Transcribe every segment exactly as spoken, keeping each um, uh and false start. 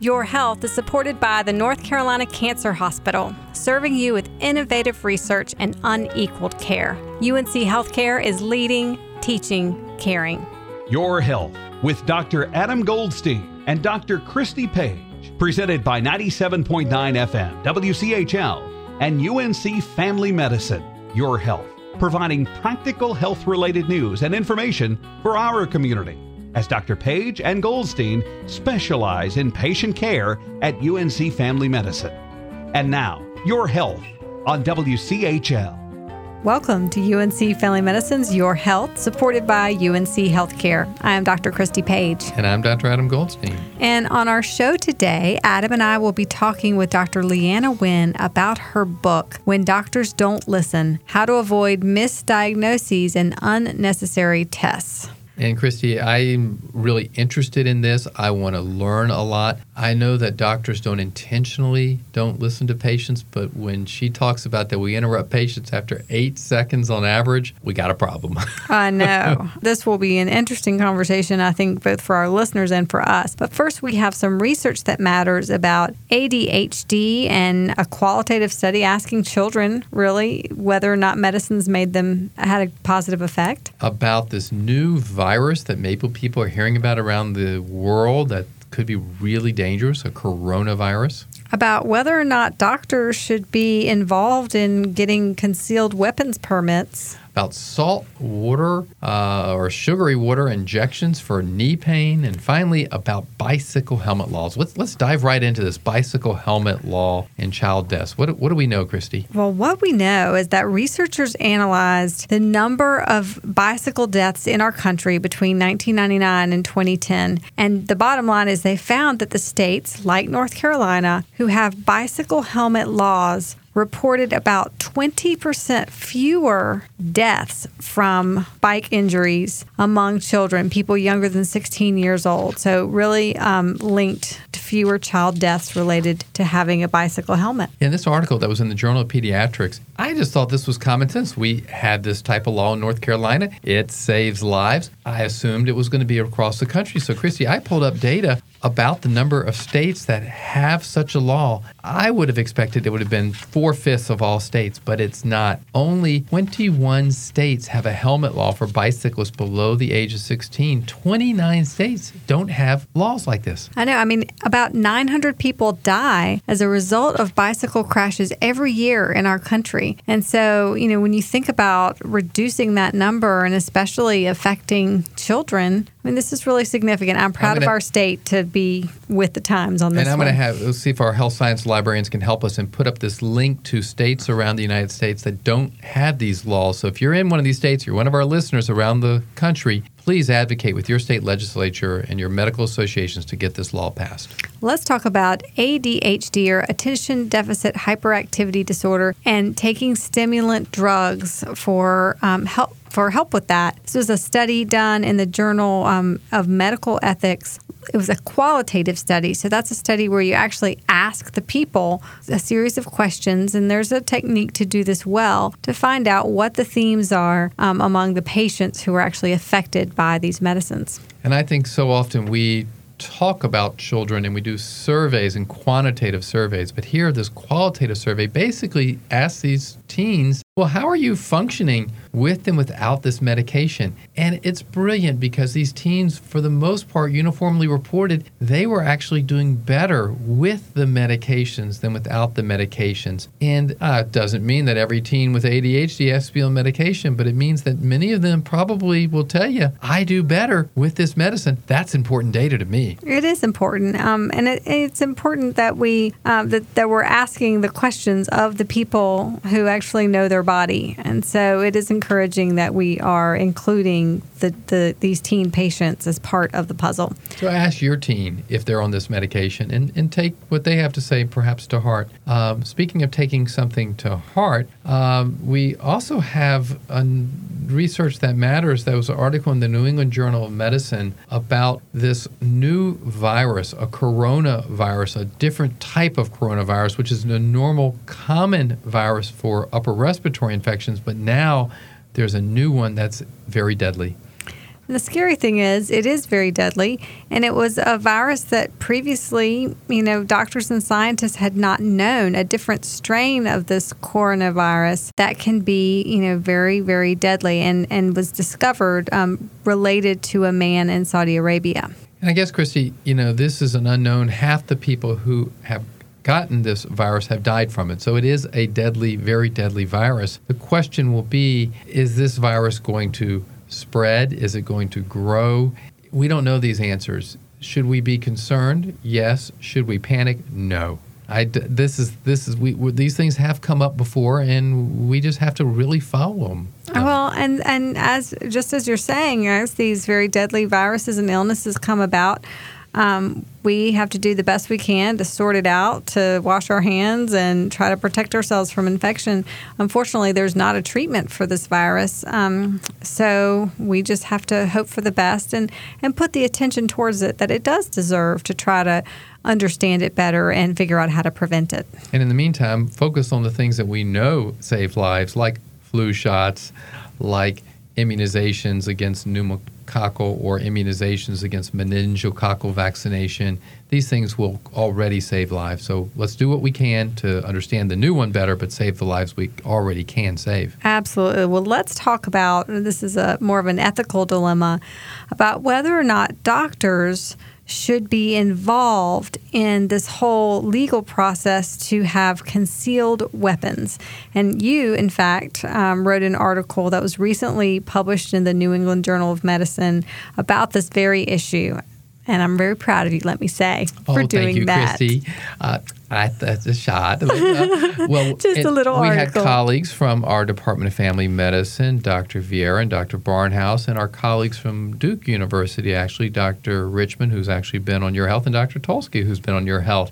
Your Health is supported by the North Carolina Cancer Hospital, serving you with innovative research and unequaled care. U N C Healthcare is leading, teaching, caring. Your Health with Doctor Adam Goldstein and Doctor Christy Page, presented by ninety-seven point nine F M, W C H L, and U N C Family Medicine. Your Health, providing practical health-related news and information for our community, as Doctor Page and Goldstein specialize in patient care at U N C Family Medicine. And now, Your Health on W C H L. Welcome to U N C Family Medicine's Your Health, supported by U N C Healthcare. I am Doctor Christy Page. And I'm Doctor Adam Goldstein. And on our show today, Adam and I will be talking with Doctor Leanna Wynn about her book, When Doctors Don't Listen, How to Avoid Misdiagnoses and Unnecessary Tests. And Christy, I'm really interested in this. I want to learn a lot. I know that doctors don't intentionally don't listen to patients, but when she talks about that we interrupt patients after eight seconds on average, we got a problem. I know. This will be an interesting conversation, I think, both for our listeners and for us. But first, we have some research that matters about A D H D and a qualitative study asking children, really, whether or not medicines made them, had a positive effect. About this new virus that maybe people are hearing about around the world that could be really dangerous, a coronavirus. About whether or not doctors should be involved in getting concealed weapons permits. About salt water uh, or sugary water injections for knee pain. And finally, about bicycle helmet laws. Let's, let's dive right into this bicycle helmet law and child deaths. What, what do we know, Christy? Well, what we know is that researchers analyzed the number of bicycle deaths in our country between nineteen ninety-nine and twenty ten. And the bottom line is they found that the states, like North Carolina, who have bicycle helmet laws, reported about twenty percent fewer deaths from bike injuries among children, people younger than sixteen years old. So really um, linked to fewer child deaths related to having a bicycle helmet. In this article that was in the Journal of Pediatrics, I just thought this was common sense. We had this type of law in North Carolina. It saves lives. I assumed it was going to be across the country. So, Christy, I pulled up data about the number of states that have such a law. I would have expected it would have been four-fifths of all states, but it's not. Only twenty-one states have a helmet law for bicyclists below the age of sixteen. twenty-nine states don't have laws like this. I know. I mean, about nine hundred people die as a result of bicycle crashes every year in our country. And so, you know, when you think about reducing that number and especially affecting children, I mean, this is really significant. I'm proud I'm gonna, of our state to be with the times on this And I'm one. going to have, let's see if our health science librarians can help us and put up this link to states around the United States that don't have these laws. So if you're in one of these states, you're one of our listeners around the country, please advocate with your state legislature and your medical associations to get this law passed. Let's talk about A D H D, or Attention Deficit Hyperactivity Disorder, and taking stimulant drugs for um, help for help with that. This was a study done in the Journal um, of Medical Ethics. It was a qualitative study. So that's a study where you actually ask the people a series of questions, and there's a technique to do this well to find out what the themes are um, among the patients who are actually affected by these medicines. And I think so often we talk about children and we do surveys and quantitative surveys, but here this qualitative survey basically asks these teens, well, how are you functioning with and without this medication? And it's brilliant because these teens, for the most part, uniformly reported they were actually doing better with the medications than without the medications. And uh, it doesn't mean that every teen with A D H D has to be on medication, but it means that many of them probably will tell you, I do better with this medicine. That's important data to me. It is important, um, and it, it's important that we uh, that, that we're asking the questions of the people who actually know their body, and so it is encouraging that we are including the, the these teen patients as part of the puzzle. So ask your teen if they're on this medication, and, and take what they have to say perhaps to heart. Um, speaking of taking something to heart, um, we also have a research that matters. That was an article in the New England Journal of Medicine about this new virus, a coronavirus, a different type of coronavirus, which is a normal common virus for upper respiratory infections, but now there's a new one that's very deadly. And the scary thing is, it is very deadly, and it was a virus that previously, you know, doctors and scientists had not known, a different strain of this coronavirus that can be, you know, very, very deadly, and, and was discovered um, related to a man in Saudi Arabia. And I guess, Christy, you know, this is an unknown. Half the people who have gotten this virus have died from it. So it is a deadly, very deadly virus. The question will be, is this virus going to spread? Is it going to grow? We don't know these answers. Should we be concerned? Yes. Should we panic? No. I, this is this is we, we these things have come up before, and we just have to really follow them. Well, and and as just as you're saying, as these very deadly viruses and illnesses come about, um, we have to do the best we can to sort it out, to wash our hands and try to protect ourselves from infection. Unfortunately, there's not a treatment for this virus, um, so we just have to hope for the best and, and put the attention towards it that it does deserve, to try to understand it better and figure out how to prevent it. And in the meantime, focus on the things that we know save lives, like flu shots, like immunizations against pneumococcal or immunizations against meningococcal vaccination. These things will already save lives. So let's do what we can to understand the new one better, but save the lives we already can save. Absolutely. Well, let's talk about, this is a more of an ethical dilemma, about whether or not doctors should be involved in this whole legal process to have concealed weapons. And you, in fact, um, wrote an article that was recently published in the New England Journal of Medicine about this very issue. And I'm very proud of you, let me say, for oh, doing thank you, that. Christy. Uh, I, that's a shot. Uh, well, Just it, a little we article. had colleagues from our Department of Family Medicine, Doctor Vieira and Doctor Barnhouse, and our colleagues from Duke University, actually, Doctor Richmond, who's actually been on Your Health, and Doctor Tulsky, who's been on Your Health.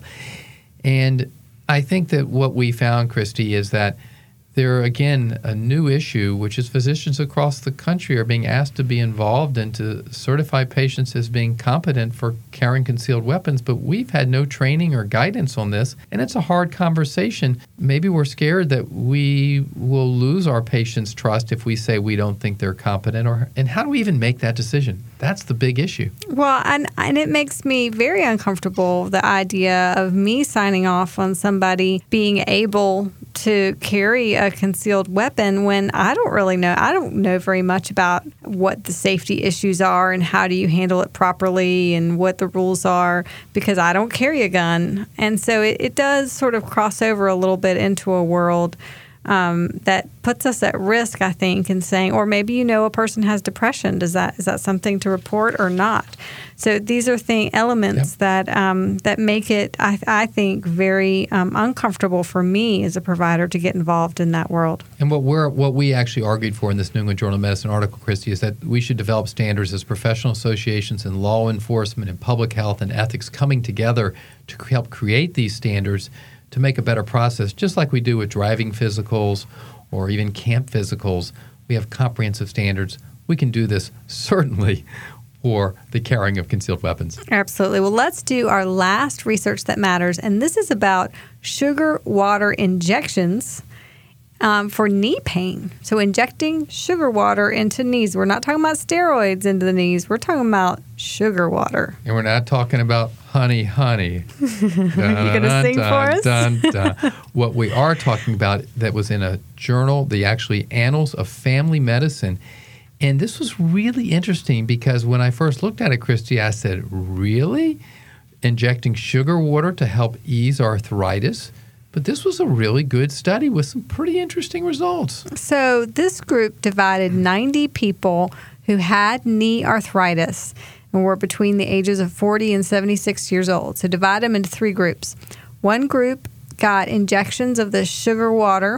And I think that what we found, Christy, is that there, again, a new issue, which is physicians across the country are being asked to be involved and to certify patients as being competent for carrying concealed weapons, but we've had no training or guidance on this, and it's a hard conversation. Maybe we're scared that we will lose our patients' trust if we say we don't think they're competent, or and how do we even make that decision? That's the big issue. Well, and, and it makes me very uncomfortable, the idea of me signing off on somebody being able to carry a concealed weapon when I don't really know. I don't know very much about what the safety issues are and how do you handle it properly and what the rules are, because I don't carry a gun. And so it, it does sort of cross over a little bit into a world Um, that puts us at risk, I think, in saying, or maybe you know a person has depression. Does that is that something to report or not? So these are thing elements yep. that um, that make it, I, I think, very um, uncomfortable for me as a provider to get involved in that world. And what we're what we actually argued for in this New England Journal of Medicine article, Christy, is that we should develop standards as professional associations in law enforcement and public health and ethics coming together to help create these standards to make a better process, just like we do with driving physicals or even camp physicals. We have comprehensive standards. We can do this certainly for the carrying of concealed weapons. Absolutely. Well, let's do our last research that matters, and this is about sugar water injections um, for knee pain. So injecting sugar water into knees. We're not talking about steroids into the knees. We're talking about sugar water. And we're not talking about honey, honey. Dun, Are you going to sing dun, for us? Dun, dun. What we are talking about that was in a journal, the actually Annals of Family Medicine. And this was really interesting because when I first looked at it, Christy, I said, really? Injecting sugar water to help ease arthritis? But this was a really good study with some pretty interesting results. So this group divided ninety people who had knee arthritis and were between the ages of forty and seventy-six years old. So divide them into three groups. One group got injections of the sugar water.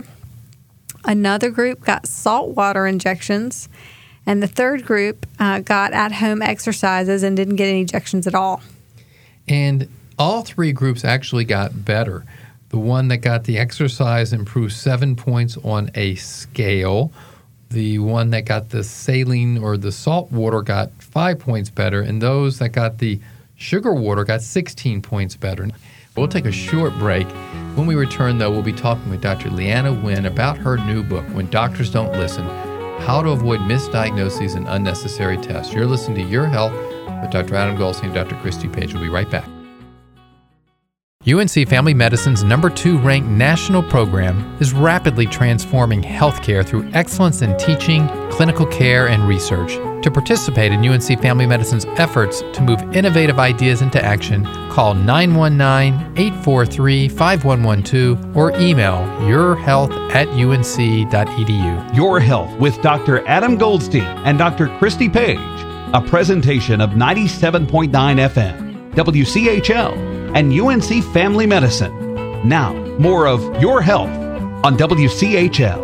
Another group got salt water injections. And the third group uh, got at-home exercises and didn't get any injections at all. And all three groups actually got better. The one that got the exercise improved seven points on a scale. The one that got the saline or the salt water got five points better. And those that got the sugar water got sixteen points better. We'll take a short break. When we return, though, we'll be talking with Doctor Leanna Wen about her new book, When Doctors Don't Listen, how to avoid misdiagnoses and unnecessary tests. You're listening to Your Health with Doctor Adam Goldstein and Doctor Christy Page. We'll be right back. U N C Family Medicine's number two ranked national program is rapidly transforming healthcare through excellence in teaching, clinical care, and research. To participate in U N C Family Medicine's efforts to move innovative ideas into action, call nine one nine, eight four three, five one one two or email yourhealth at u n c dot e d u. Your Health with Doctor Adam Goldstein and Doctor Christy Page, a presentation of ninety-seven point nine F M, W C H L, and U N C Family Medicine. Now, more of Your Health on W C H L.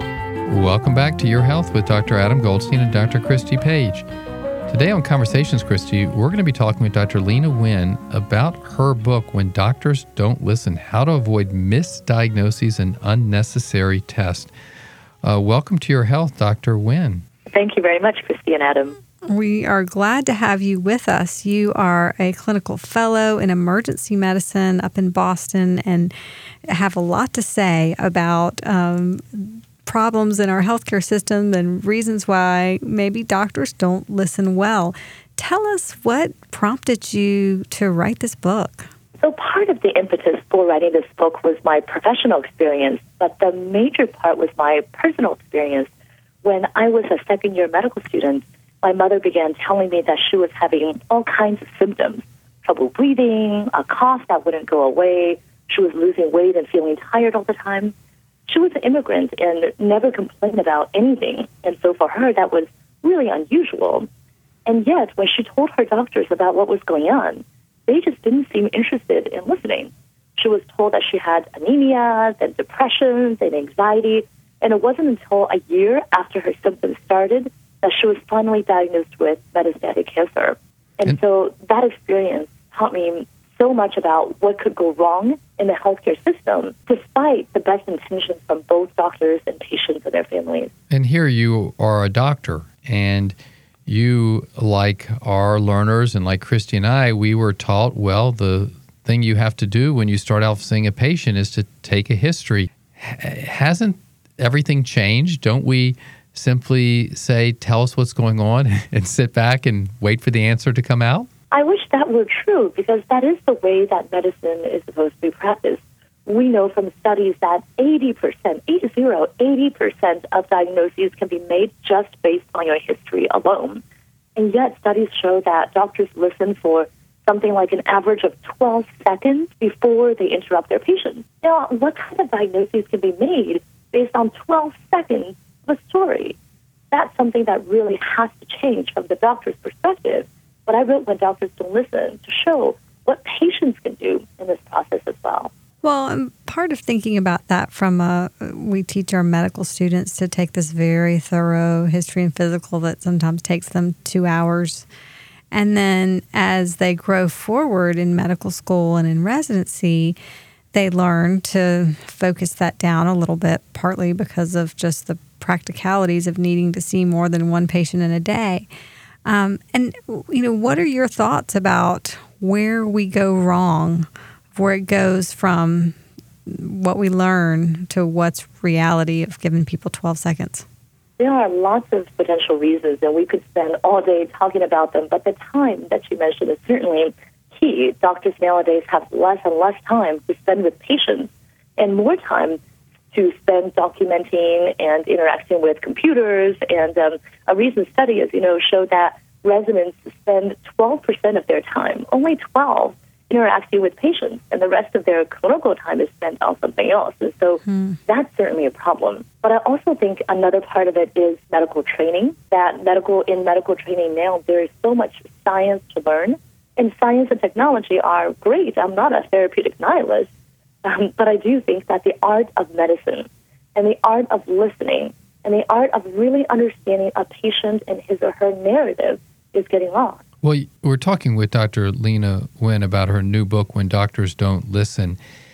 Welcome back to Your Health with Doctor Adam Goldstein and Doctor Christy Page. Today on Conversations, Christy, we're going to be talking with Doctor Lena Wynn about her book, When Doctors Don't Listen, How to Avoid Misdiagnoses and Unnecessary Tests. Uh, welcome to Your Health, Doctor Wynn. Thank you very much, Christy and Adam. We are glad to have you with us. You are a clinical fellow in emergency medicine up in Boston and have a lot to say about um, problems in our healthcare system and reasons why maybe doctors don't listen well. Tell us what prompted you to write this book. So part of the impetus for writing this book was my professional experience, but the major part was my personal experience. When I was a second-year medical student, my mother began telling me that she was having all kinds of symptoms, trouble breathing, a cough that wouldn't go away. She was losing weight and feeling tired all the time. She was an immigrant and never complained about anything. And so for her, that was really unusual. And yet, when she told her doctors about what was going on, they just didn't seem interested in listening. She was told that she had anemia, then depression, then anxiety. And it wasn't until a year after her symptoms started that she was finally diagnosed with metastatic cancer. And, and so that experience taught me so much about what could go wrong in the healthcare system, despite the best intentions from both doctors and patients and their families. And here you are a doctor, and you, like our learners and like Christy and I, we were taught, well, the thing you have to do when you start out seeing a patient is to take a history. H- hasn't everything changed? Don't we simply say, tell us what's going on and sit back and wait for the answer to come out? I wish that were true, because that is the way that medicine is supposed to be practiced. We know from studies that eighty percent, eight zero, eighty percent of diagnoses can be made just based on your history alone. And yet studies show that doctors listen for something like an average of twelve seconds before they interrupt their patients. Now, what kind of diagnoses can be made based on twelve seconds of a story? That's something that really has to change from the doctor's perspective. But I wrote When Doctors Don't Listen to show what patients can do in this process as well. Well, um, part of thinking about that from uh, we teach our medical students to take this very thorough history and physical that sometimes takes them two hours. And then as they grow forward in medical school and in residency, they learn to focus that down a little bit, partly because of just the practicalities of needing to see more than one patient in a day. Um, and, you know, what are your thoughts about where we go wrong, where it goes from what we learn to what's reality of giving people twelve seconds? There are lots of potential reasons, and we could spend all day talking about them, but the time that you mentioned is certainly key. Doctors nowadays have less and less time to spend with patients and more time to spend documenting and interacting with computers. And um, a recent study, as you know, showed that residents spend twelve percent of their time, only twelve, interacting with patients, and the rest of their clinical time is spent on something else. And so hmm. that's certainly a problem. But I also think another part of it is medical training, that medical in medical training now, there is so much science to learn. And science and technology are great. I'm not a therapeutic nihilist. Um, but I do think that the art of medicine and the art of listening and the art of really understanding a patient and his or her narrative is getting lost. Well, we're talking with Doctor Lena Wynn about her new book, When Doctors Don't Listen.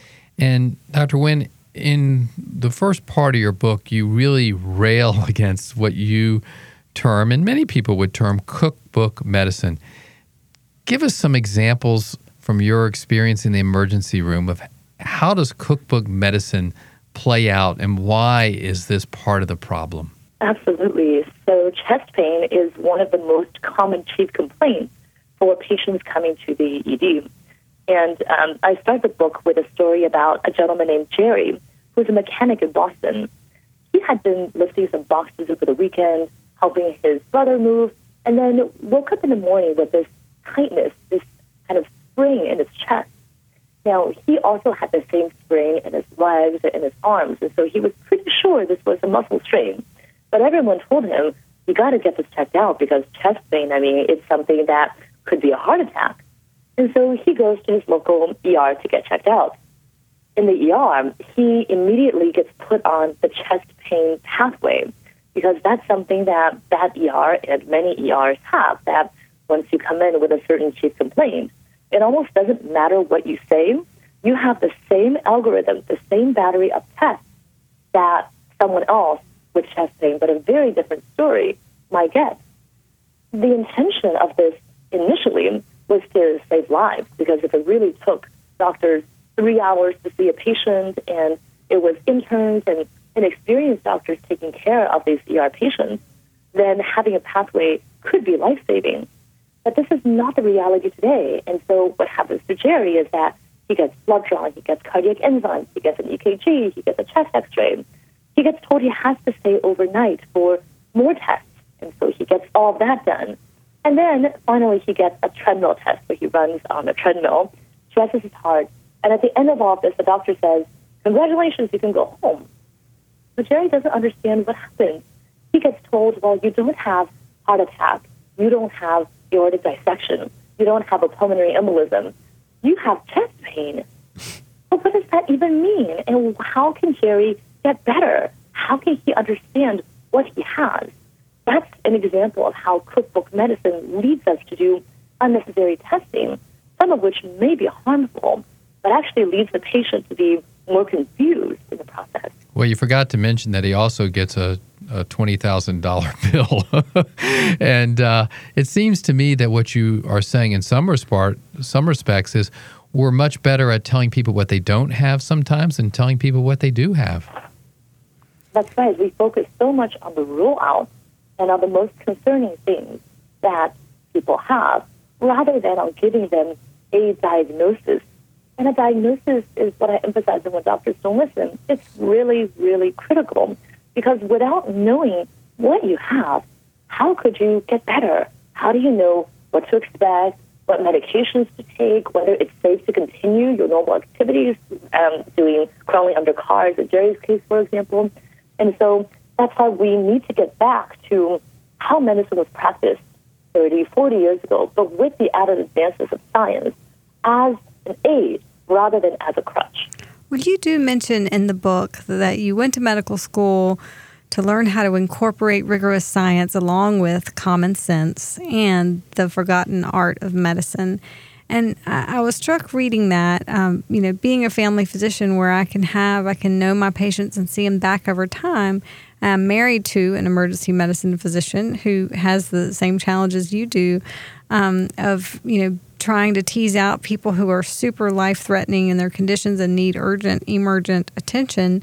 And Doctor Wynn, in the first part of your book, you really rail against what you term, and many people would term, cookbook medicine. Give us some examples from your experience in the emergency room of how does cookbook medicine play out, and why is this part of the problem? Absolutely. So chest pain is one of the most common chief complaints for patients coming to the E D. And um, I start the book with a story about a gentleman named Jerry, who's a mechanic in Boston. He had been lifting some boxes over the weekend, helping his brother move, and then woke up in the morning with this tightness, this kind of spring in his chest. Now, he also had the same spring in his legs and in his arms, and so he was pretty sure this was a muscle strain. But everyone told him, you got to get this checked out because chest pain, I mean, it's something that could be a heart attack. And so he goes to his local E R to get checked out. In the E R, he immediately gets put on the chest pain pathway because that's something that that E R and many E Rs have, that once you come in with a certain chief complaint, it almost doesn't matter what you say. You have the same algorithm, the same battery of tests that someone else with chest pain, but a very different story, might get. The intention of this initially was to save lives, because if it really took doctors three hours to see a patient and it was interns and inexperienced doctors taking care of these E R patients, then having a pathway could be life-saving. But this is not the reality today. And so what happens to Jerry is that he gets blood drawn, he gets cardiac enzymes, he gets an E K G, he gets a chest x-ray. He gets told he has to stay overnight for more tests. And so he gets all of that done. And then finally he gets a treadmill test where he runs on a treadmill, stresses his heart. And at the end of all of this, the doctor says, congratulations, you can go home. But Jerry doesn't understand what happened. He gets told, well, you don't have heart attack. You don't have aortic dissection. You don't have a pulmonary embolism. You have chest pain. But what does that even mean? And how can Jerry get better? How can he understand what he has? That's an example of how cookbook medicine leads us to do unnecessary testing, some of which may be harmful, but actually leads the patient to be more confused in the process. Well, you forgot to mention that he also gets a, a twenty thousand dollars bill. and uh, it seems to me that what you are saying in some, respect, some respects is we're much better at telling people what they don't have sometimes than telling people what they do have. That's right. We focus so much on the rule out and on the most concerning things that people have, rather than on giving them a diagnosis. And a diagnosis is what I emphasize when doctors don't listen. It's really, really critical, because without knowing what you have, how could you get better? How do you know what to expect, what medications to take, whether it's safe to continue your normal activities, um, doing crawling under cars, in Jerry's case, for example. And so that's why we need to get back to how medicine was practiced thirty, forty years ago, but with the added advances of science as an aid rather than as a crutch. Well, you do mention in the book that you went to medical school to learn how to incorporate rigorous science along with common sense and the forgotten art of medicine. And I, I was struck reading that, um, you know, being a family physician where I can have, I can know my patients and see them back over time. I'm married to an emergency medicine physician who has the same challenges you do um, of, you know, trying to tease out people who are super life-threatening in their conditions and need urgent, emergent attention,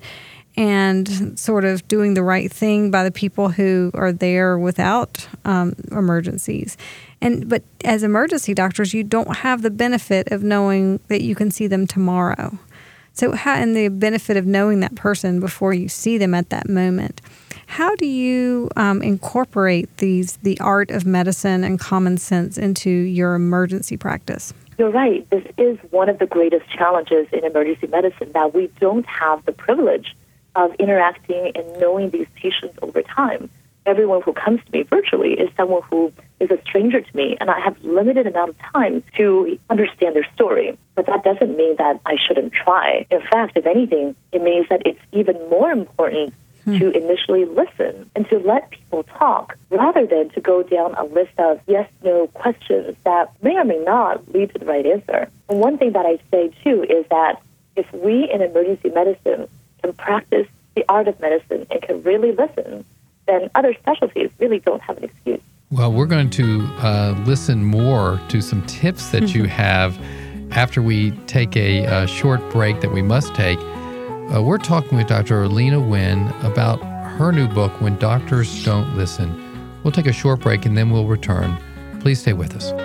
and sort of doing the right thing by the people who are there without um, emergencies. And but as emergency doctors, you don't have the benefit of knowing that you can see them tomorrow. So how, and the benefit of knowing that person before you see them at that moment. How do you um, incorporate these the art of medicine and common sense into your emergency practice? You're right. This is one of the greatest challenges in emergency medicine, that we don't have the privilege of interacting and knowing these patients over time. Everyone who comes to me virtually is someone who is a stranger to me, and I have limited amount of time to understand their story. But that doesn't mean that I shouldn't try. In fact, if anything, it means that it's even more important hmm. to initially listen and to let people talk, rather than to go down a list of yes-no questions that may or may not lead to the right answer. And one thing that I say, too, is that if we in emergency medicine can practice the art of medicine and can really listen, then other specialties really don't have an excuse. Well, we're going to uh, listen more to some tips that mm-hmm. you have after we take a, a short break that we must take. Uh, we're talking with Doctor Orlena Wynn about her new book, When Doctors Don't Listen. We'll take a short break and then we'll return. Please stay with us.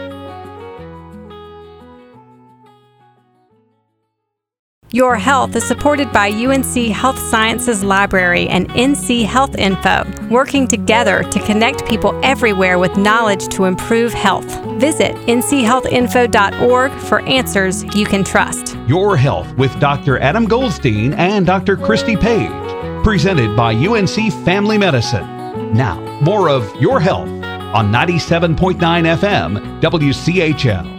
Your Health is supported by U N C Health Sciences Library and N C Health Info, working together to connect people everywhere with knowledge to improve health. Visit n c health info dot org for answers you can trust. Your Health with Doctor Adam Goldstein and Doctor Christy Page, presented by U N C Family Medicine. Now, more of Your Health on ninety-seven point nine F M W C H L.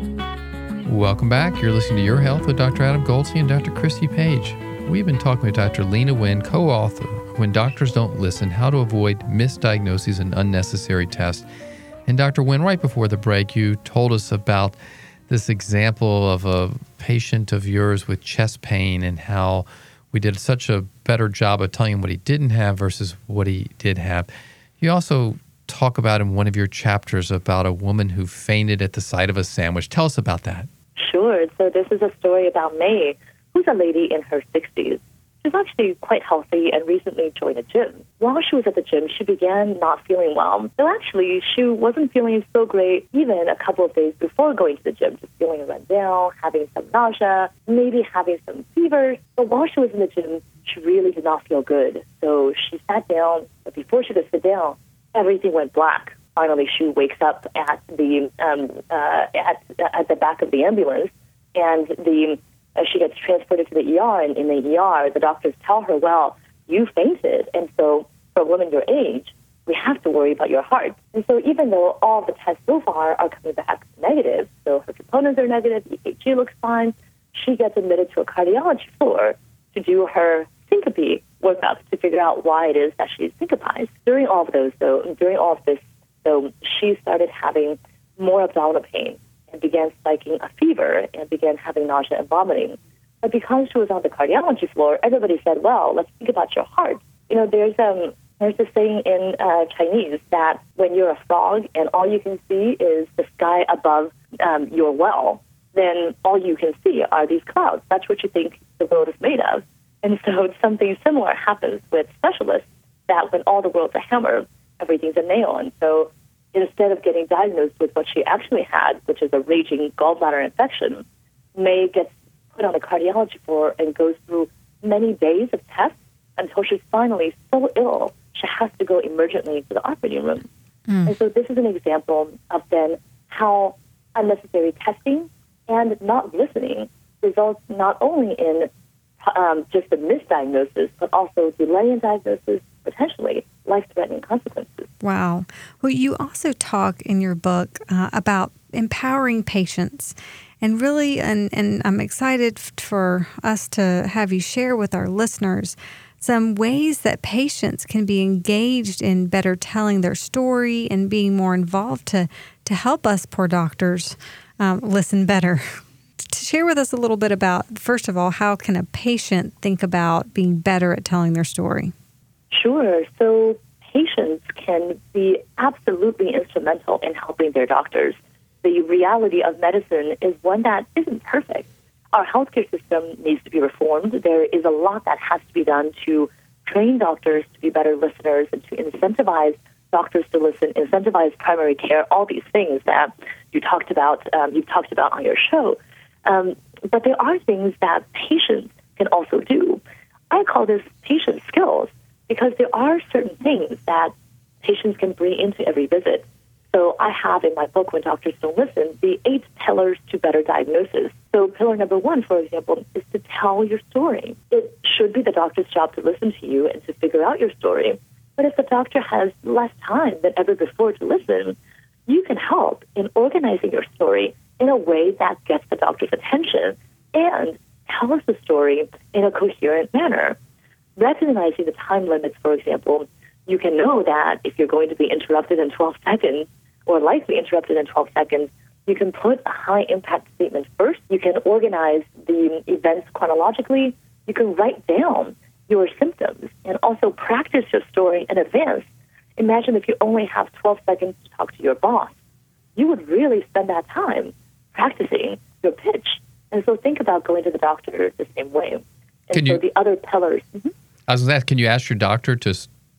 Welcome back. You're listening to Your Health with Doctor Adam Goldstein and Doctor Christy Page. We've been talking with Doctor Lena Wynn, co-author of When Doctors Don't Listen, How to Avoid Misdiagnoses and Unnecessary Tests. And Doctor Wynn, right before the break, you told us about this example of a patient of yours with chest pain and how we did such a better job of telling him what he didn't have versus what he did have. You also talk about in one of your chapters about a woman who fainted at the sight of a sandwich. Tell us about that. Sure. So this is a story about May, who's a lady in her sixties. She's actually quite healthy and recently joined a gym. While she was at the gym, she began not feeling well. So actually, she wasn't feeling so great even a couple of days before going to the gym, just feeling run down, having some nausea, maybe having some fever. But while she was in the gym, she really did not feel good. So she sat down, but before she could sit down, everything went black. Finally, she wakes up at the um, uh, at at the back of the ambulance, and the uh, she gets transported to the E R. And in the E R, the doctors tell her, "Well, you fainted, and so for a woman your age, we have to worry about your heart." And so, even though all the tests so far are coming back negative, so her components are negative, E K G looks fine, she gets admitted to a cardiology floor to do her syncope workup to figure out why it is that she's syncopized. During all of those, though, during all of this. So she started having more abdominal pain and began spiking a fever and began having nausea and vomiting. But because she was on the cardiology floor, everybody said, well, let's think about your heart. You know, there's um there's this saying in uh, Chinese that when you're a frog and all you can see is the sky above um, your well, then all you can see are these clouds. That's what you think the world is made of. And so something similar happens with specialists, that when all the world's a hammer, everything's a nail. And so instead of getting diagnosed with what she actually had, which is a raging gallbladder infection, May gets put on a cardiology floor and goes through many days of tests until she's finally so ill, she has to go emergently to the operating room. Mm. And so this is an example of then how unnecessary testing and not listening results not only in um, just a misdiagnosis, but also delay in diagnosis, potentially life-threatening consequences. Wow. Well, you also talk in your book uh, about empowering patients. And really, and, and I'm excited for us to have you share with our listeners some ways that patients can be engaged in better telling their story and being more involved to, to help us poor doctors um, listen better. To share with us a little bit about, first of all, how can a patient think about being better at telling their story? Sure. So patients can be absolutely instrumental in helping their doctors. The reality of medicine is one that isn't perfect. Our healthcare system needs to be reformed. There is a lot that has to be done to train doctors to be better listeners and to incentivize doctors to listen, incentivize primary care, all these things that you talked about, um, you've talked about on your show. Um, but there are things that patients can also do. I call this patient skills, because there are certain things that patients can bring into every visit. So I have in my book, When Doctors Don't Listen, the eight pillars to better diagnosis. So pillar number one, for example, is to tell your story. It should be the doctor's job to listen to you and to figure out your story. But if the doctor has less time than ever before to listen, you can help in organizing your story in a way that gets the doctor's attention and tell us the story in a coherent manner. Recognizing the time limits, for example, you can know that if you're going to be interrupted in twelve seconds, or likely interrupted in twelve seconds, you can put a high-impact statement first. You can organize the events chronologically. You can write down your symptoms and also practice your story in advance. Imagine if you only have twelve seconds to talk to your boss. You would really spend that time practicing your pitch. And so think about going to the doctor the same way. And can so you, the other pillars... Mm-hmm. I was going to ask, can you ask your doctor to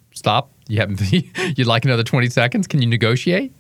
stop? You have you'd like another twenty seconds? Can you negotiate?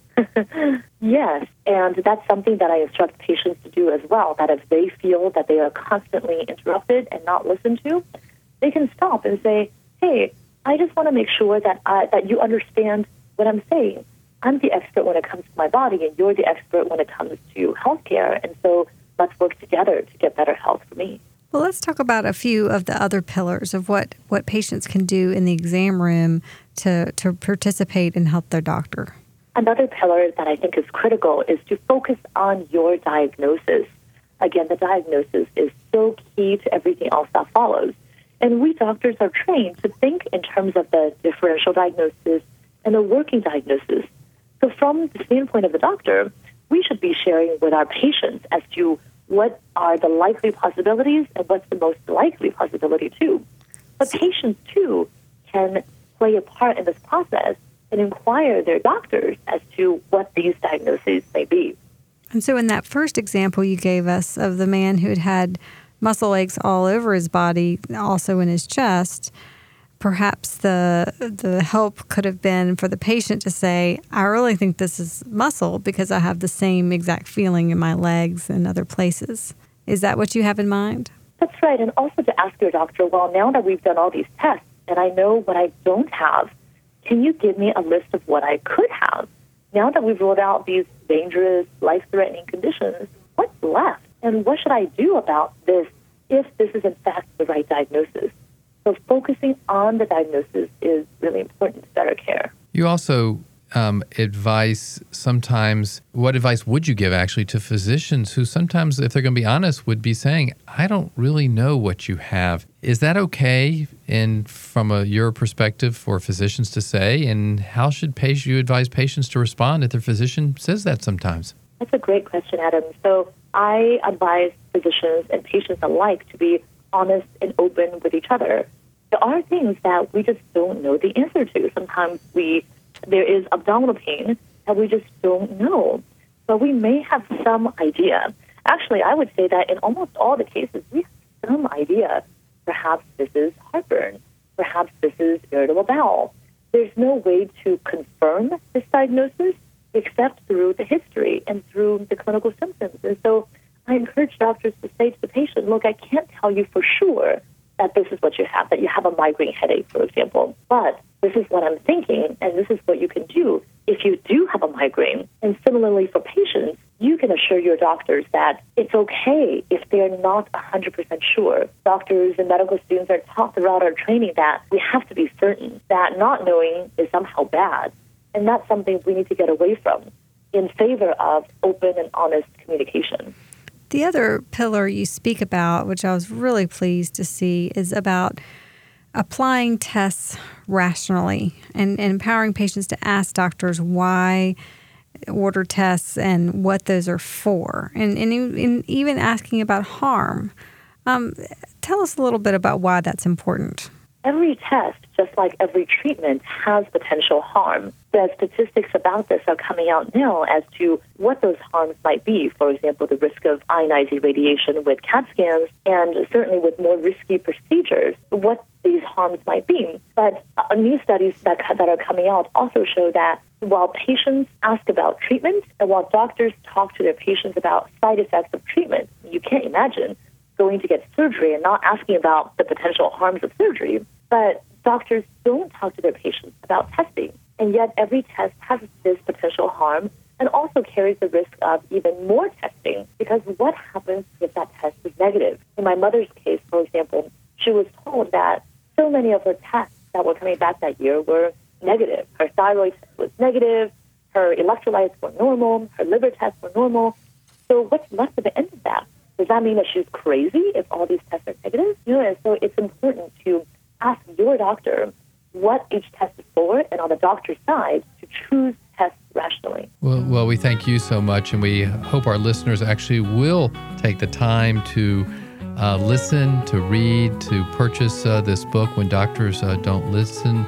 Yes, and that's something that I instruct patients to do as well, that if they feel that they are constantly interrupted and not listened to, they can stop and say, hey, I just want to make sure that I, that you understand what I'm saying. I'm the expert when it comes to my body, and you're the expert when it comes to healthcare, and so let's work together to get better health for me. Well, let's talk about a few of the other pillars of what, what patients can do in the exam room to, to participate and help their doctor. Another pillar that I think is critical is to focus on your diagnosis. Again, the diagnosis is so key to everything else that follows. And we doctors are trained to think in terms of the differential diagnosis and the working diagnosis. So from the standpoint of the doctor, we should be sharing with our patients as to what are the likely possibilities and what's the most likely possibility too. But patients too can play a part in this process and inquire their doctors as to what these diagnoses may be. And so in that first example you gave us of the man who had had muscle aches all over his body, also in his chest, perhaps the the help could have been for the patient to say, I really think this is muscle because I have the same exact feeling in my legs and other places. Is that what you have in mind? That's right. And also to ask your doctor, well, now that we've done all these tests and I know what I don't have, can you give me a list of what I could have? Now that we've ruled out these dangerous, life-threatening conditions, what's left? And what should I do about this if this is in fact the right diagnosis? So focusing on the diagnosis is really important to better care. You also um, advise sometimes, what advice would you give actually to physicians who sometimes, if they're going to be honest, would be saying, I don't really know what you have. Is that okay in from a, your perspective for physicians to say? And how should patient, you advise patients to respond if their physician says that sometimes? That's a great question, Adam. So I advise physicians and patients alike to be honest and open with each other. There are things that we just don't know the answer to. Sometimes we there is abdominal pain that we just don't know. But we may have some idea. Actually, I would say that in almost all the cases, we have some idea. Perhaps this is heartburn. Perhaps this is irritable bowel. There's no way to confirm this diagnosis except through the history and through the clinical symptoms. And so I encourage doctors to say to the patient, look, I can't tell you for sure that this is what you have, that you have a migraine headache, for example. But this is what I'm thinking, and this is what you can do if you do have a migraine. And similarly for patients, you can assure your doctors that it's okay if they're not one hundred percent sure. Doctors and medical students are taught throughout our training that we have to be certain that not knowing is somehow bad. And that's something we need to get away from in favor of open and honest communication. The other pillar you speak about, which I was really pleased to see, is about applying tests rationally and, and empowering patients to ask doctors why order tests and what those are for, and, and, and even asking about harm. Um, tell us a little bit about why that's important. Every test, just like every treatment, has potential harm. The statistics about this are coming out now as to what those harms might be. For example, the risk of ionizing radiation with CAT scans, and certainly with more risky procedures, what these harms might be. But uh, new studies that, that are coming out also show that while patients ask about treatment and while doctors talk to their patients about side effects of treatment, you can't imagine going to get surgery and not asking about the potential harms of surgery. But doctors don't talk to their patients about testing. And yet every test has this potential harm and also carries the risk of even more testing, because what happens if that test is negative? In my mother's case, for example, she was told that so many of her tests that were coming back that year were negative. Her thyroid test was negative, her electrolytes were normal, her liver tests were normal. So what's left at the end of that? Does that mean that she's crazy if all these tests are negative? You know, and so it's important to ask your doctor what each test is for, and on the doctor's side, to choose tests rationally. Well, well, we thank you so much, and we hope our listeners actually will take the time to uh, listen, to read, to purchase uh, this book, When Doctors uh, Don't Listen,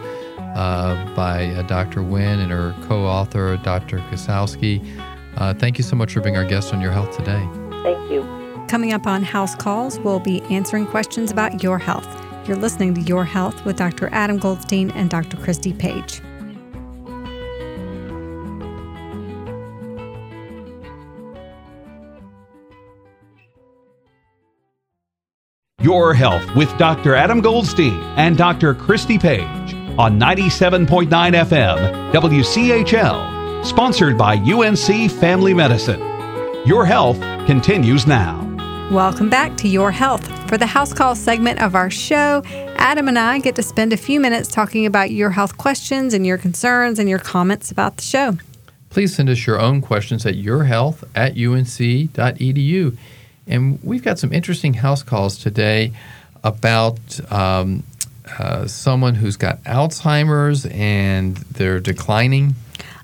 uh, by uh, Doctor Nguyen and her co-author, Doctor Kosowski. Uh, thank you so much for being our guest on Your Health Today. Thank you. Coming up on House Calls, we'll be answering questions about your health. You're listening to Your Health with Doctor Adam Goldstein and Doctor Christy Page. Your Health with Doctor Adam Goldstein and Doctor Christy Page on ninety-seven point nine F M W C H L, sponsored by U N C Family Medicine. Your Health continues now. Welcome back to Your Health. For the house call segment of our show, Adam and I get to spend a few minutes talking about your health questions and your concerns and your comments about the show. Please send us your own questions at yourhealth at U N C dot E D U. And we've got some interesting house calls today about um, uh, someone who's got Alzheimer's and they're declining.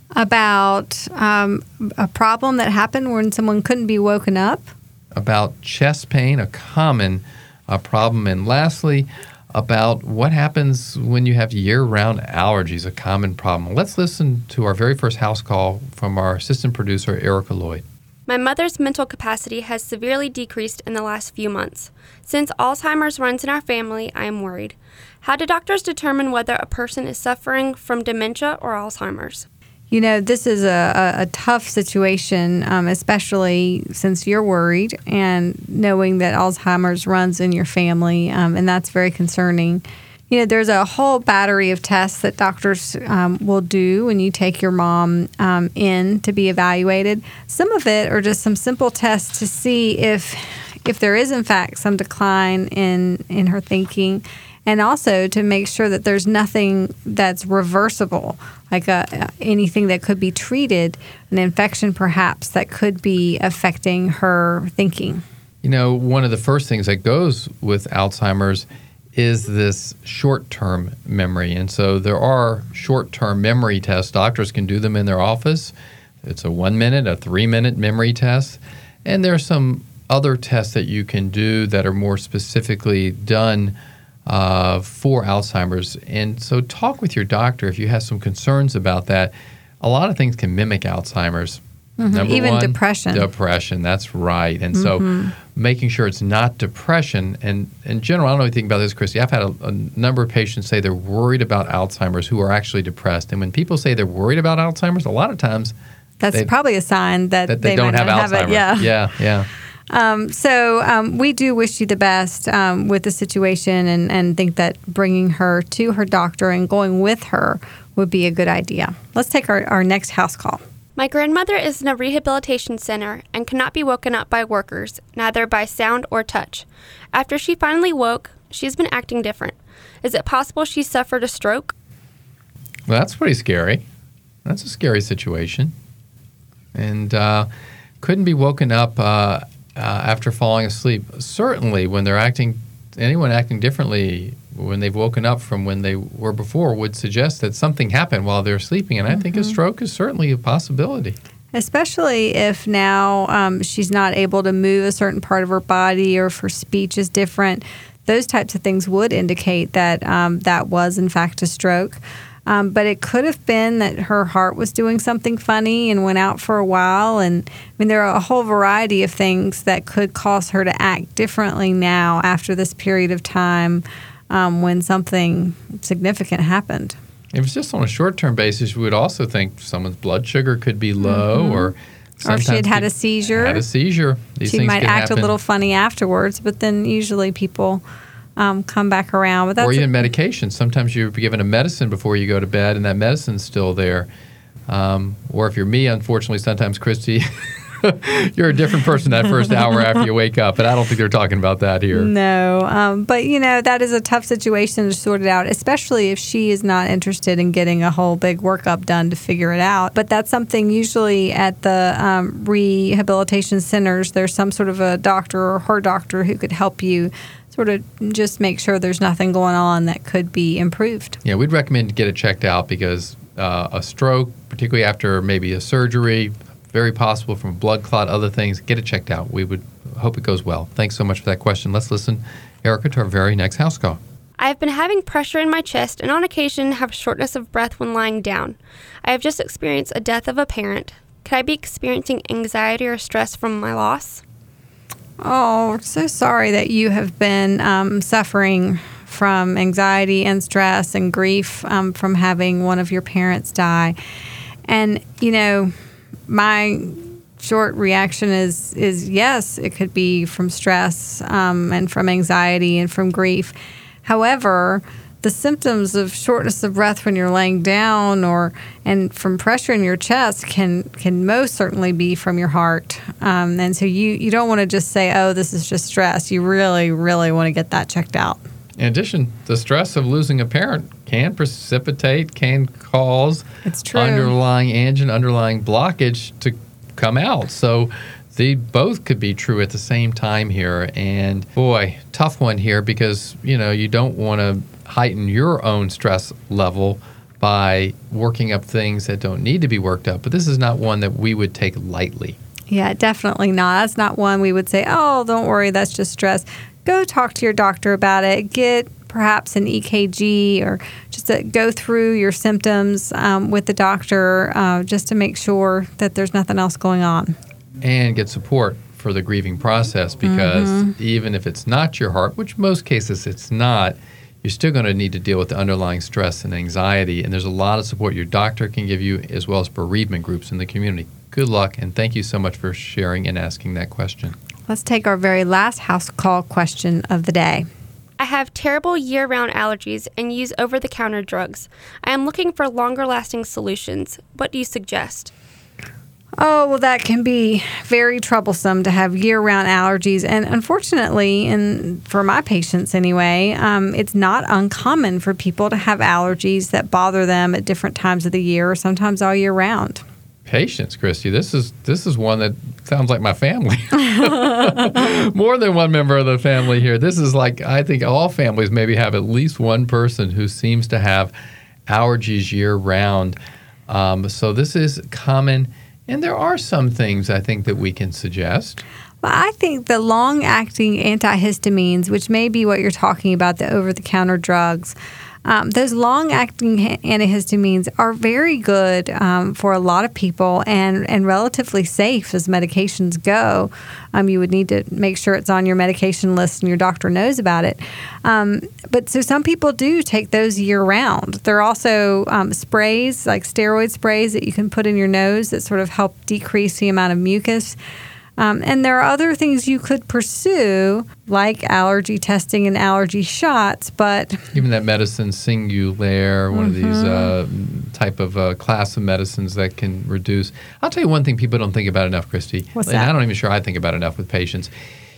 About um, a problem that happened when someone couldn't be woken up. About chest pain, a common uh, problem. And lastly, about what happens when you have year-round allergies, a common problem. Let's listen to our very first house call from our assistant producer, Erica Lloyd. My mother's mental capacity has severely decreased in the last few months. Since Alzheimer's runs in our family, I am worried. How do doctors determine whether a person is suffering from dementia or Alzheimer's? You know, this is a, a, a tough situation, um, especially since you're worried and knowing that Alzheimer's runs in your family, um, and that's very concerning. You know, there's a whole battery of tests that doctors um, will do when you take your mom um, in to be evaluated. Some of it are just some simple tests to see if if there is, in fact, some decline in, in her thinking, and also to make sure that there's nothing that's reversible, like a, anything that could be treated, an infection perhaps that could be affecting her thinking. You know, one of the first things that goes with Alzheimer's is this short-term memory. And so there are short-term memory tests. Doctors can do them in their office. It's a one-minute, a three-minute memory test. And there are some other tests that you can do that are more specifically done uh, for Alzheimer's. And so talk with your doctor if you have some concerns about that. A lot of things can mimic Alzheimer's. Mm-hmm. Number Even one, depression. Depression, that's right. And mm-hmm. so making sure it's not depression. And in general, I don't know anything about this, Christy. I've had a, a number of patients say they're worried about Alzheimer's who are actually depressed. And when people say they're worried about Alzheimer's, a lot of times that's they, probably a sign that, that they, they don't might have not Alzheimer's. Have it. Yeah, yeah, yeah. Um, so um, we do wish you the best um, with the situation and, and think that bringing her to her doctor and going with her would be a good idea. Let's take our, our next house call. My grandmother is in a rehabilitation center and cannot be woken up by workers, neither by sound or touch. After she finally woke, she's been acting different. Is it possible she suffered a stroke? Well, that's pretty scary. That's a scary situation. And uh, couldn't be woken up uh, uh, after falling asleep. Certainly, when they're acting, anyone acting differently when they've woken up from when they were before would suggest that something happened while they're sleeping. And I mm-hmm. think a stroke is certainly a possibility. Especially if now um, she's not able to move a certain part of her body or if her speech is different. Those types of things would indicate that um, that was, in fact, a stroke. Um, but it could have been that her heart was doing something funny and went out for a while. And I mean, there are a whole variety of things that could cause her to act differently now after this period of time um, when something significant happened. If it's just on a short-term basis, we would also think someone's blood sugar could be low, mm-hmm. or or if she had had a seizure. Had a seizure. These she things might can act happen. a little funny afterwards, but then usually people um, come back around. But that's or even a, medication. Sometimes you're given a medicine before you go to bed, and that medicine's still there. Um, or if you're me, unfortunately, sometimes, Christy, you're a different person that first hour after you wake up. And I don't think they're talking about that here. No. Um, but, you know, that is a tough situation to sort it out, especially if she is not interested in getting a whole big workup done to figure it out. But that's something usually at the um, rehabilitation centers, there's some sort of a doctor or her doctor who could help you sort of just make sure there's nothing going on that could be improved. Yeah, we'd recommend to get it checked out because uh, a stroke, particularly after maybe a surgery, very possible from a blood clot, other things, get it checked out. We would hope it goes well. Thanks so much for that question. Let's listen, Erica, to our very next house call. I have been having pressure in my chest and on occasion have shortness of breath when lying down. I have just experienced a death of a parent. Could I be experiencing anxiety or stress from my loss? Oh, so sorry that you have been um, suffering from anxiety and stress and grief um, from having one of your parents die. And, you know, my short reaction is, is yes, it could be from stress um, and from anxiety and from grief. However, the symptoms of shortness of breath when you're laying down or and from pressure in your chest can can most certainly be from your heart. Um, and so you, you don't want to just say, oh, this is just stress. You really, really want to get that checked out. In addition, the stress of losing a parent can precipitate, can cause It's true. underlying angina, underlying blockage to come out. So they both could be true at the same time here. And boy, tough one here because, you know, you don't want to heighten your own stress level by working up things that don't need to be worked up. But this is not one that we would take lightly. Yeah, definitely not. That's not one we would say, oh, don't worry, that's just stress. Go talk to your doctor about it. Get perhaps an E K G or just to go through your symptoms um, with the doctor uh, just to make sure that there's nothing else going on. And get support for the grieving process because mm-hmm. even if it's not your heart, which most cases it's not, you're still going to need to deal with the underlying stress and anxiety. And there's a lot of support your doctor can give you as well as bereavement groups in the community. Good luck, and thank you so much for sharing and asking that question. Let's take our very last house call question of the day. I have terrible year-round allergies and use over-the-counter drugs. I am looking for longer-lasting solutions. What do you suggest? Oh, well, that can be very troublesome to have year-round allergies. And unfortunately, and for my patients anyway, um, it's not uncommon for people to have allergies that bother them at different times of the year or sometimes all year round. Patience, Christy. This is this is one that sounds like my family. More than one member of the family here. This is like, I think all families maybe have at least one person who seems to have allergies year-round. Um, so this is common, and there are some things I think that we can suggest. Well, I think the long-acting antihistamines, which may be what you're talking about, the over-the-counter drugs, Um, those long-acting antihistamines are very good um, for a lot of people and, and relatively safe as medications go. Um, you would need to make sure it's on your medication list and your doctor knows about it. Um, but so some people do take those year-round. There are also um, sprays, like steroid sprays that you can put in your nose that sort of help decrease the amount of mucus. Um, and there are other things you could pursue, like allergy testing and allergy shots, but... Even that medicine Singulair, one mm-hmm. of these uh, type of uh, class of medicines that can reduce... I'll tell you one thing people don't think about enough, Christy. What's and that? I'm not even sure I think about it enough with patients,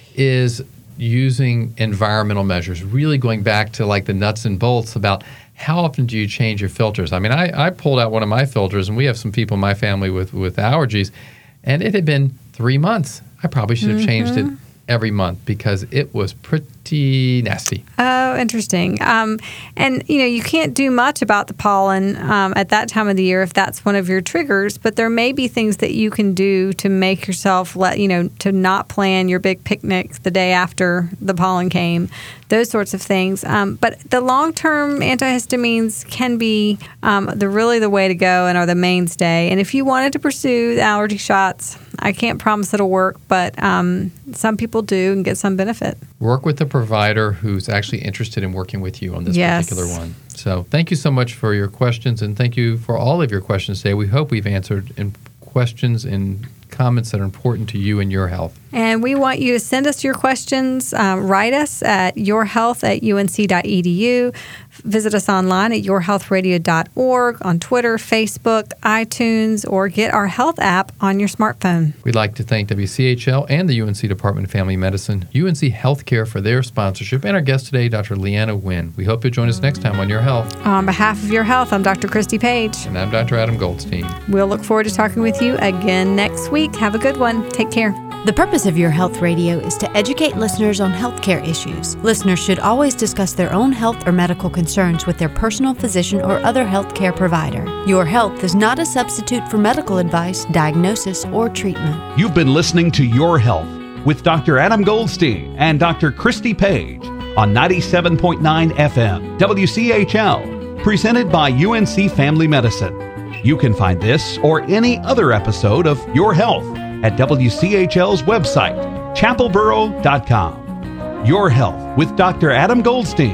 is using environmental measures, really going back to like the nuts and bolts about how often do you change your filters. I mean, I, I pulled out one of my filters, and we have some people in my family with, with allergies, and it had been three months. I probably should have changed mm-hmm. it every month because it was pretty nasty. Oh, interesting. Um, and, you know, you can't do much about the pollen um, at that time of the year if that's one of your triggers, but there may be things that you can do to make yourself, let you know, to not plan your big picnic the day after the pollen came, those sorts of things. Um, but the long-term antihistamines can be um, the really the way to go and are the mainstay. And if you wanted to pursue the allergy shots, I can't promise it'll work, but um, some people do and get some benefit. Work with a provider who's actually interested in working with you on this yes. particular one. So thank you so much for your questions, and thank you for all of your questions today. We hope we've answered in questions and comments that are important to you and your health. And we want you to send us your questions. Um, write us at yourhealth at u n c dot e d u. Visit us online at your health radio dot org, on Twitter, Facebook, iTunes, or get our health app on your smartphone. We'd like to thank W C H L and the U N C Department of Family Medicine, U N C Healthcare for their sponsorship, and our guest today, Doctor Leanna Wynn. We hope you'll join us next time on Your Health. On behalf of Your Health, I'm Doctor Christy Page. And I'm Doctor Adam Goldstein. We'll look forward to talking with you again next week. Have a good one. Take care. The purpose of Your Health Radio is to educate listeners on healthcare issues. Listeners should always discuss their own health or medical concerns with their personal physician or other healthcare provider. Your Health is not a substitute for medical advice, diagnosis, or treatment. You've been listening to Your Health with Doctor Adam Goldstein and Doctor Christy Page on ninety-seven point nine F M W C H L, presented by U N C Family Medicine. You can find this or any other episode of Your Health at W C H L's website, chapel borough dot com. Your Health with Doctor Adam Goldstein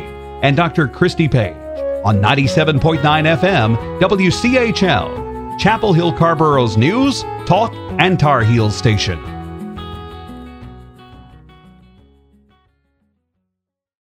and Doctor Christy Page on ninety-seven point nine F M W C H L, Chapel Hill Carborough's news, talk, and Tar Heels station.